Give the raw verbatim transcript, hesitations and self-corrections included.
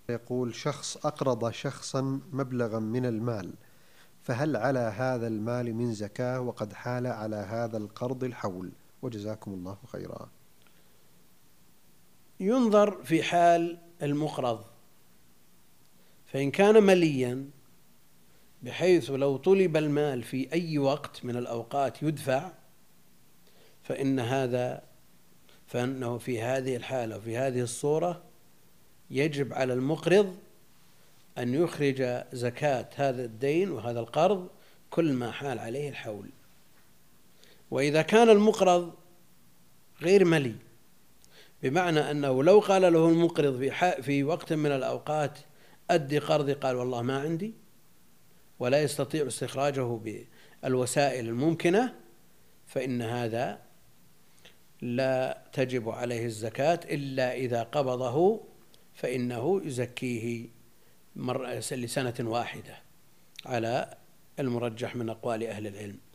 يقول: شخص أقرض شخصا مبلغا من المال، فهل على هذا المال من زكاة وقد حال على هذا القرض الحول؟ وجزاكم الله خيرا. ينظر في حال المقرض، فإن كان مليا بحيث لو طلب المال في أي وقت من الأوقات يدفع، فإن هذا فإنه في هذه الحالة وفي هذه الصورة يجب على المقرض أن يخرج زكاة هذا الدين وهذا القرض كل ما حال عليه الحول. وإذا كان المقرض غير ملي، بمعنى أنه لو قال له المقرض في, في وقت من الأوقات أدي قرضي، قال والله ما عندي، ولا يستطيع استخراجه بالوسائل الممكنة، فإن هذا لا تجب عليه الزكاة إلا إذا قبضه، فإنه يزكيه لسنة واحدة على المرجح من أقوال أهل العلم.